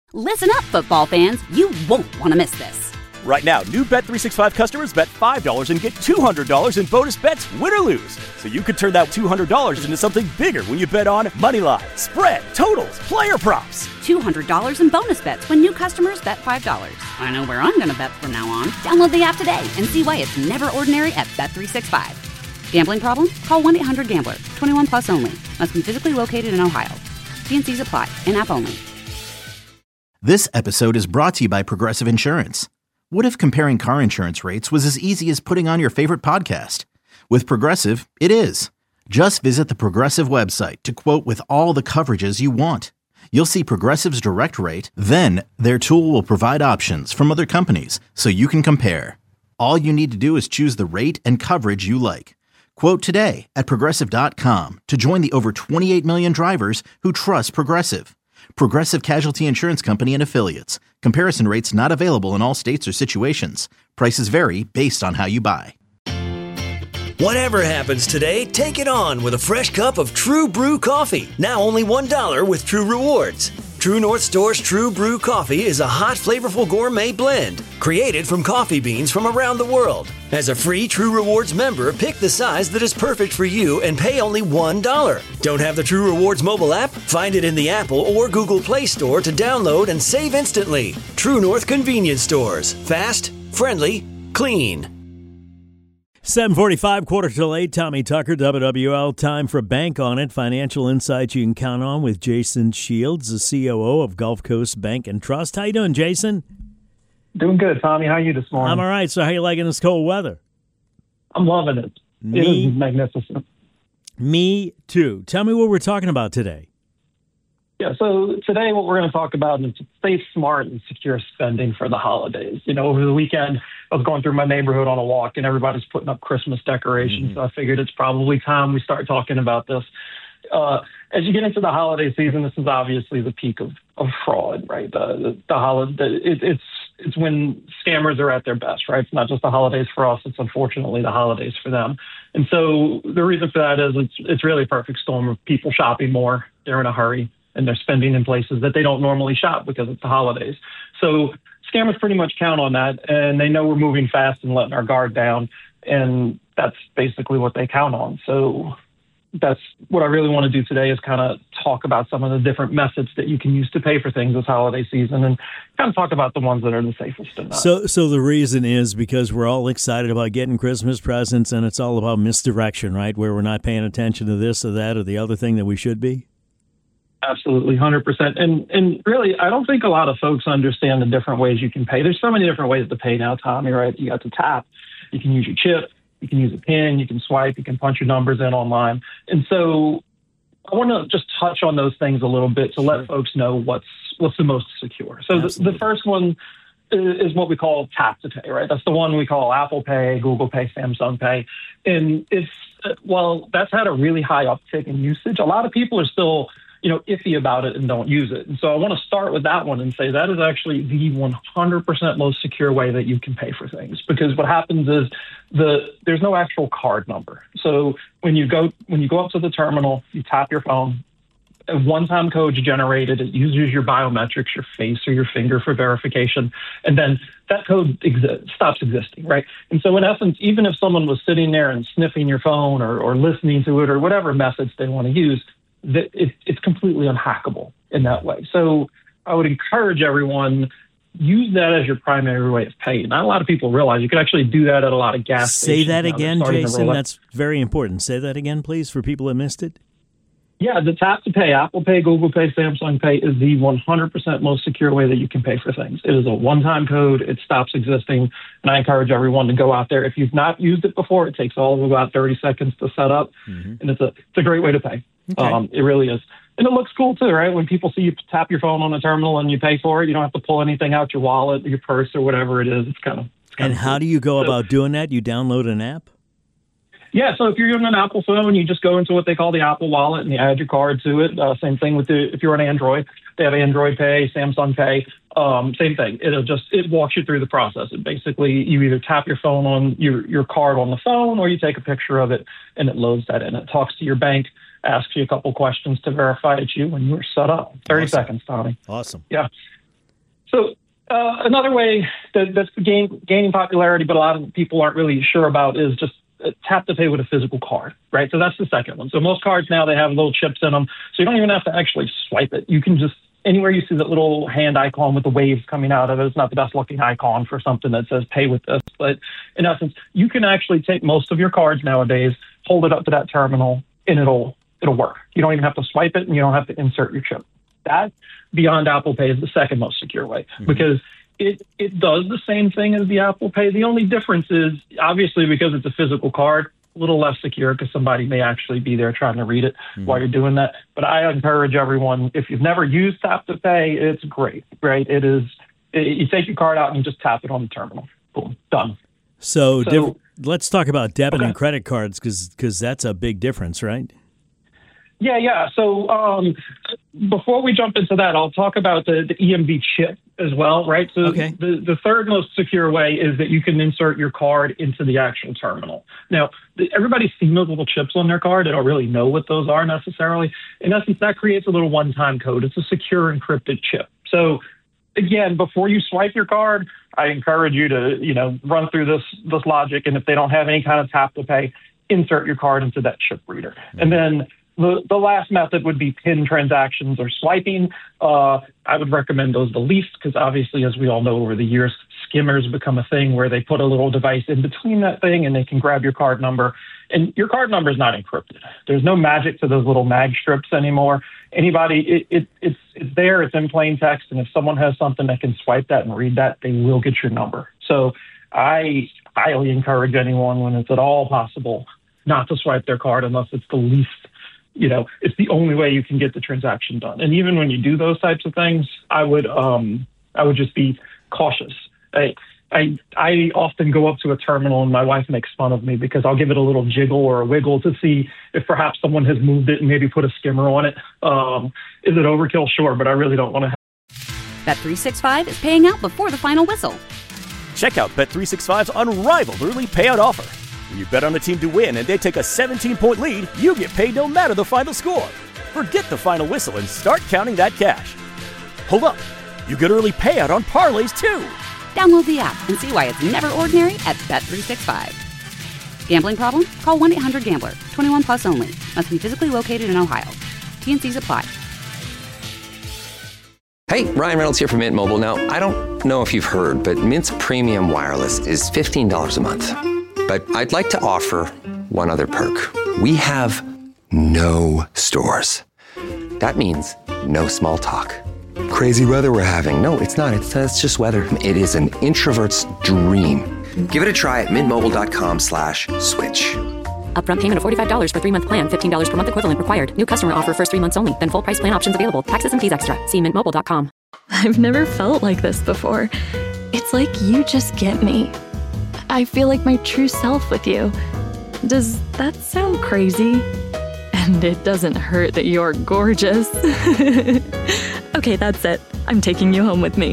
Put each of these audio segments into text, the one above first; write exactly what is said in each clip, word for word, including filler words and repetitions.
Listen up, football fans. You won't want to miss this. Right now, new Bet three sixty-five customers bet five dollars and get two hundred dollars in bonus bets, win or lose. So you could turn that two hundred dollars into something bigger when you bet on moneyline, spread, totals, player props. two hundred dollars in bonus bets when new customers bet five dollars. I know where I'm going to bet from now on. Download the app today and see why it's never ordinary at Bet three sixty-five. Gambling problem? Call one eight hundred gambler. twenty-one plus only. Must be physically located in Ohio. T and C's apply. In-app only. This episode is brought to you by Progressive Insurance. What if comparing car insurance rates was as easy as putting on your favorite podcast? With Progressive, it is. Just visit the Progressive website to quote with all the coverages you want. You'll see Progressive's direct rate, then their tool will provide options from other companies so you can compare. All you need to do is choose the rate and coverage you like. Quote today at Progressive dot com to join the over twenty-eight million drivers who trust Progressive. Progressive Casualty Insurance Company and Affiliates. Comparison rates not available in all states or situations. Prices vary based on how you buy. Whatever happens today, take it on with a fresh cup of True Brew coffee. Now only one dollar with True Rewards. True North Store's True Brew coffee is a hot, flavorful gourmet blend created from coffee beans from around the world. As a free True Rewards member, pick the size that is perfect for you and pay only one dollar. Don't have the True Rewards mobile app? Find it in the Apple or Google Play Store to download and save instantly. True North Convenience Stores. Fast, friendly, clean. seven forty-five, quarter till eight, Tommy Tucker, W W L. Time for Bank On It. Financial insights you can count on with Jason Shields, the C O O of Gulf Coast Bank and Trust. How you doing, Jason? Doing good, Tommy. How are you this morning? I'm all right. So how you liking this cold weather? I'm loving it. Me, it is magnificent. Me too. Tell me what we're talking about today. Yeah, so today what we're going to talk about is safe, smart, and secure spending for the holidays. You know, over the weekend, I was going through my neighborhood on a walk, and everybody's putting up Christmas decorations. Mm-hmm. So I figured it's probably time we start talking about this. Uh, as you get into the holiday season, this is obviously the peak of, of fraud, right? The, the, the holiday, it, it's it's when scammers are at their best, right? It's not just the holidays for us; it's unfortunately the holidays for them. And so the reason for that is it's it's really a perfect storm of people shopping more. They're in a hurry, and they're spending in places that they don't normally shop because it's the holidays. So scammers pretty much count on that, and they know we're moving fast and letting our guard down, and that's basically what they count on. So that's what I really want to do today is kind of talk about some of the different methods that you can use to pay for things this holiday season and kind of talk about the ones that are the safest and not. So, so the reason is because we're all excited about getting Christmas presents, and it's all about misdirection, right? Where we're not paying attention to this or that or the other thing that we should be. Absolutely, one hundred percent. And and really, I don't think a lot of folks understand the different ways you can pay. There's so many different ways to pay now, Tommy, right? You got to tap, you can use your chip, you can use a PIN, you can swipe, you can punch your numbers in online. And so I want to just touch on those things a little bit to let folks know what's what's the most secure. So the, the first one is what we call tap to pay, right? That's the one we call Apple Pay, Google Pay, Samsung Pay. And it's, well, that's had a really high uptick in usage. A lot of people are still you know, iffy about it and don't use it. And so I want to start with that one and say that is actually the one hundred percent most secure way that you can pay for things. Because what happens is the there's no actual card number. So when you go when you go up to the terminal, you tap your phone, a one-time code is generated. It uses your biometrics, your face or your finger for verification. And then that code exi- stops existing, right? And so in essence, even if someone was sitting there and sniffing your phone or, or listening to it or whatever methods they want to use, that it, it's completely unhackable in that way. So I would encourage everyone, use that as your primary way of paying. Not a lot of people realize you can actually do that at a lot of gas Say stations. that now. again, Jason. That's very important. Say that again, please, for people that missed it. Yeah, the tap to pay, Apple Pay, Google Pay, Samsung Pay is the one hundred percent most secure way that you can pay for things. It is a one-time code. It stops existing. And I encourage everyone to go out there. If you've not used it before, it takes all of about thirty seconds to set up. Mm-hmm. And it's a it's a great way to pay. Okay. Um, it really is. And it looks cool, too, right? When people see you tap your phone on a terminal and you pay for it, you don't have to pull anything out your wallet, your purse, or whatever it is. It's kind of And how cool. do you go so, about doing that? You download an app? Yeah, so if you're using an Apple phone, you just go into what they call the Apple Wallet and you add your card to it. Uh, same thing with the if you're on Android, they have Android Pay, Samsung Pay. Um, same thing. It'll just it walks you through the process. It basically you either tap your phone on your your card on the phone or you take a picture of it and it loads that in. It talks to your bank, asks you a couple questions to verify it's you, and you're set up. Thirty awesome. seconds, Tommy. Awesome. Yeah. So uh, another way that, that's gain, gaining popularity, but a lot of people aren't really sure about, is just tap to pay with a physical card, right? So that's the second one. So most cards now, they have little chips in them, so you don't even have to actually swipe it. You can just, anywhere you see that little hand icon with the waves coming out of it, it's not the best looking icon for something that says pay with this, but in essence, you can actually take most of your cards nowadays, hold it up to that terminal, and it'll it'll work. You don't even have to swipe it, and you don't have to insert your chip. That, beyond Apple Pay, is the second most secure way, mm-hmm. because It it does the same thing as the Apple Pay. The only difference is, obviously, because it's a physical card, a little less secure because somebody may actually be there trying to read it mm-hmm. while you're doing that. But I encourage everyone, if you've never used Tap to Pay, it's great, right? It is. It, you take your card out and you just tap it on the terminal. Boom, done. So, So- diff- let's talk about debit Okay. and credit cards because because that's a big difference, right? Yeah, yeah. So um, before we jump into that, I'll talk about the, the E M V chip as well, right? So Okay. the, the third most secure way is that you can insert your card into the actual terminal. Now, the, everybody's seen those little chips on their card. They don't really know what those are necessarily. In essence, that creates a little one-time code. It's a secure encrypted chip. So again, before you swipe your card, I encourage you to, you know, run through this this logic. And if they don't have any kind of tap to pay, insert your card into that chip reader. Mm-hmm. And then The, the last method would be PIN transactions or swiping. Uh, I would recommend those the least because obviously, as we all know, over the years, skimmers become a thing where they put a little device in between that thing and they can grab your card number. And your card number is not encrypted. There's no magic to those little mag strips anymore. Anybody, it, it, it's, it's there, it's in plain text. And if someone has something that can swipe that and read that, they will get your number. So I highly encourage anyone, when it's at all possible, not to swipe their card unless it's the least, you know, it's the only way you can get the transaction done. And even when you do those types of things, I would, um, I would just be cautious. I, I, I often go up to a terminal and my wife makes fun of me because I'll give it a little jiggle or a wiggle to see if perhaps someone has moved it and maybe put a skimmer on it. Um, is it overkill? Sure, but I really don't want to. Bet three sixty-five is paying out before the final whistle. Check out Bet three sixty-five's unrivaled early payout offer. When you bet on a team to win and they take a seventeen-point lead, you get paid no matter the final score. Forget the final whistle and start counting that cash. Hold up. You get early payout on parlays, too. Download the app and see why it's never ordinary at Bet three sixty-five. Gambling problem? Call one eight hundred gambler. twenty-one plus only. Must be physically located in Ohio. T and Cs apply. Hey, Ryan Reynolds here from Mint Mobile. Now, I don't know if you've heard, but Mint's premium wireless is fifteen dollars a month. But I'd like to offer one other perk. We have no stores. That means no small talk. Crazy weather we're having. No, it's not. It's, uh, it's just weather. It is an introvert's dream. Give it a try at mintmobile.com slash switch. Upfront payment of forty-five dollars for three-month plan, fifteen dollars per month equivalent required. New customer offer first three months only. Then full price plan options available. Taxes and fees extra. See mint mobile dot com. I've never felt like this before. It's like you just get me. I feel like my true self with you. Does that sound crazy? And it doesn't hurt that you're gorgeous. Okay, that's it. I'm taking you home with me.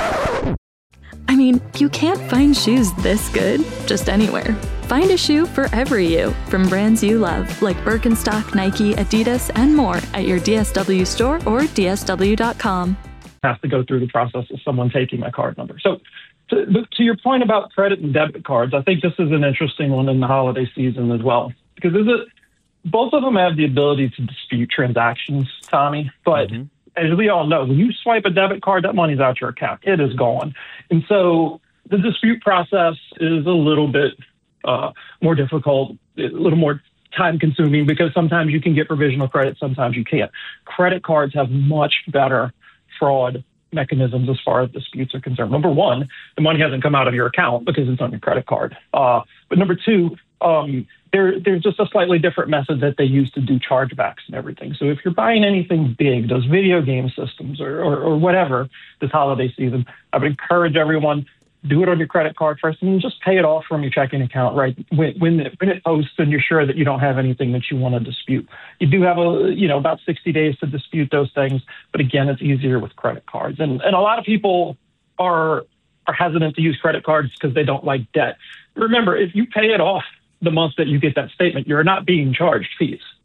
I mean, you can't find shoes this good just anywhere. Find a shoe for every you, from brands you love, like Birkenstock, Nike, Adidas, and more at your D S W store or D S W dot com. Have to go through the process of someone taking my card number. So to, to your point about credit and debit cards, I think this is an interesting one in the holiday season as well, because is it, both of them have the ability to dispute transactions, Tommy, but mm-hmm. as we all know, when you swipe a debit card, that money's out your account. It is gone. And so the dispute process is a little bit uh, more difficult, a little more time-consuming, because sometimes you can get provisional credit, sometimes you can't. Credit cards have much better fraud mechanisms as far as disputes are concerned. Number one, the money hasn't come out of your account because it's on your credit card. Uh, but number two, um, there, there's just a slightly different method that they use to do chargebacks and everything. So if you're buying anything big, those video game systems or, or, or whatever this holiday season, I would encourage everyone, do it on your credit card first and just pay it off from your checking account, right? When, when, it, when it posts and you're sure that you don't have anything that you want to dispute. You do have a, you know, about sixty days to dispute those things. But again, it's easier with credit cards. And, and a lot of people are, are hesitant to use credit cards because they don't like debt. Remember, if you pay it off the month that you get that statement, you're not being charged fees.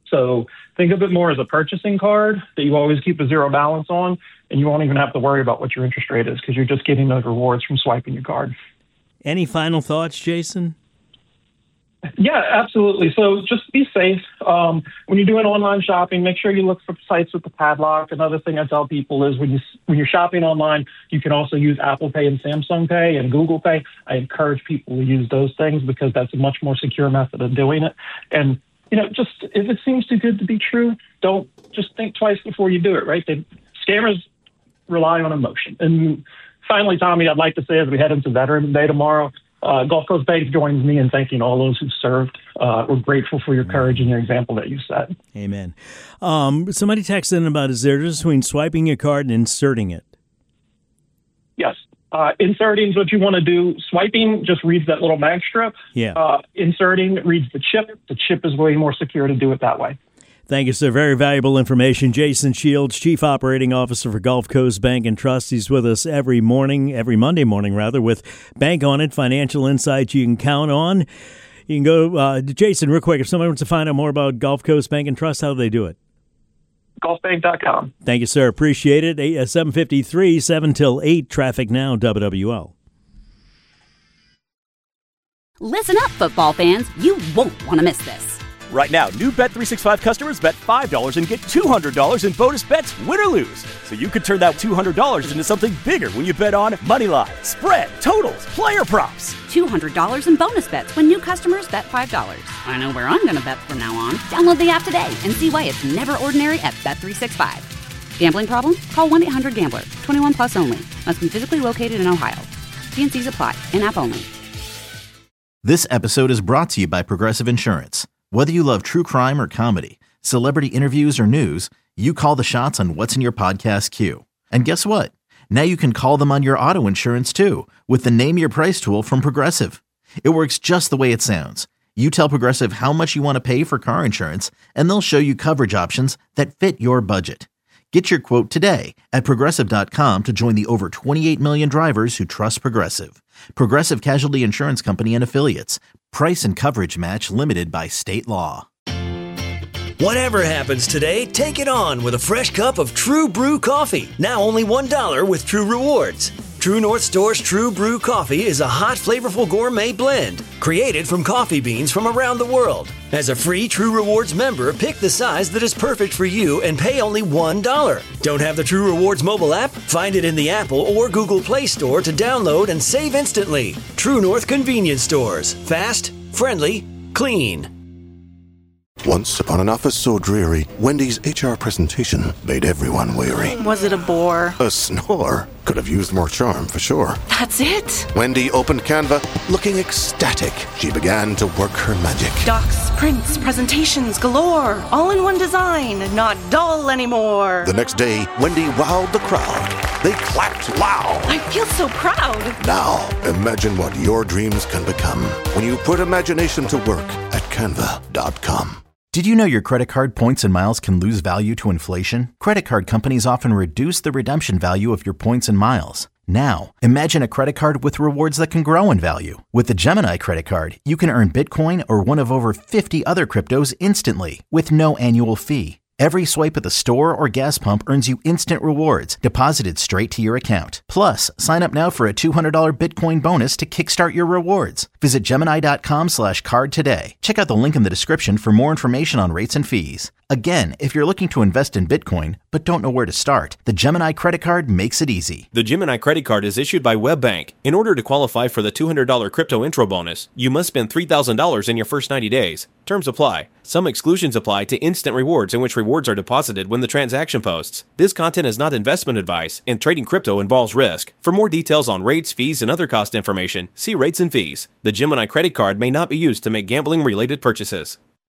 So think of it more as a purchasing card that you always keep a zero balance on, and you won't even have to worry about what your interest rate is because you're just getting those rewards from swiping your card. Any final thoughts, Jason? Yeah, absolutely. So just be safe. Um, when you're doing online shopping, make sure you look for sites with the padlock. Another thing I tell people is when, you, when you're shopping online, you can also use Apple Pay and Samsung Pay and Google Pay. I encourage people to use those things because that's a much more secure method of doing it. And, you know, just if it seems too good to be true, don't just think twice before you do it, right? They, scammers rely on emotion. And finally, Tommy, I'd like to say as we head into Veterans Day tomorrow, Uh, Gulf Coast Bank joins me in thanking all those who served. Uh, we're grateful for your courage and your example that you set. Amen. Um, somebody texted in about, is there a difference between swiping your card and inserting it? Yes. Uh, inserting is what you want to do. Swiping just reads that little mag strip. Yeah. Uh, inserting reads the chip. The chip is way more secure to do it that way. Thank you, sir. Very valuable information. Jason Shields, Chief Operating Officer for Gulf Coast Bank and Trust. He's with us every morning, every Monday morning, rather, with Bank On It, financial insights you can count on. You can go, uh, Jason, real quick, if somebody wants to find out more about Gulf Coast Bank and Trust, how do they do it? Gulf Bank dot com. Thank you, sir. Appreciate it. Eight, uh, seven fifty-three, seven till eight, traffic now, W W L. Listen up, football fans. You won't want to miss this. Right now, new Bet three sixty-five customers bet five dollars and get two hundred dollars in bonus bets, win or lose. So you could turn that two hundred dollars into something bigger when you bet on money line, spread, totals, player props. two hundred dollars in bonus bets when new customers bet five dollars. I know where I'm going to bet from now on. Download the app today and see why it's never ordinary at Bet three sixty-five. Gambling problem? Call one eight hundred gambler. twenty-one plus only. Must be physically located in Ohio. T and C's apply. In-app only. This episode is brought to you by Progressive Insurance. Whether you love true crime or comedy, celebrity interviews or news, you call the shots on what's in your podcast queue. And guess what? Now you can call them on your auto insurance too with the Name Your Price tool from Progressive. It works just the way it sounds. You tell Progressive how much you want to pay for car insurance, and they'll show you coverage options that fit your budget. Get your quote today at Progressive dot com to join the over twenty-eight million drivers who trust Progressive. Progressive Casualty Insurance Company and Affiliates. Price and coverage match limited by state law. Whatever happens today, take it on with a fresh cup of True Brew coffee. Now only one dollar with True Rewards. True North Store's True Brew coffee is a hot, flavorful gourmet blend created from coffee beans from around the world. As a free True Rewards member, pick the size that is perfect for you and pay only one dollar. Don't have the True Rewards mobile app? Find it in the Apple or Google Play Store to download and save instantly. True North Convenience Stores. Fast, friendly, clean. Once upon an office so dreary, Wendy's H R presentation made everyone weary. Was it a bore? A snore. Could have used more charm for sure. That's it. Wendy opened Canva, looking ecstatic. She began to work her magic. Docs, prints, presentations galore. All in one design, not dull anymore. The next day, Wendy wowed the crowd. They clapped loud. I feel so proud. Now, imagine what your dreams can become when you put imagination to work at Canva dot com. Did you know your credit card points and miles can lose value to inflation? Credit card companies often reduce the redemption value of your points and miles. Now, imagine a credit card with rewards that can grow in value. With the Gemini credit card, you can earn Bitcoin or one of over fifty other cryptos instantly with no annual fee. Every swipe at the store or gas pump earns you instant rewards deposited straight to your account. Plus, sign up now for a two hundred dollars Bitcoin bonus to kickstart your rewards. Visit Gemini dot com slash card today. Check out the link in the description for more information on rates and fees. Again, if you're looking to invest in Bitcoin but don't know where to start, the Gemini credit card makes it easy. The Gemini credit card is issued by WebBank. In order to qualify for the two hundred dollars crypto intro bonus, you must spend three thousand dollars in your first ninety days. Terms apply. Some exclusions apply to instant rewards in which rewards are deposited when the transaction posts. This content is not investment advice, and trading crypto involves risk. For more details on rates, fees, and other cost information, see rates and fees. The Gemini credit card may not be used to make gambling-related purchases.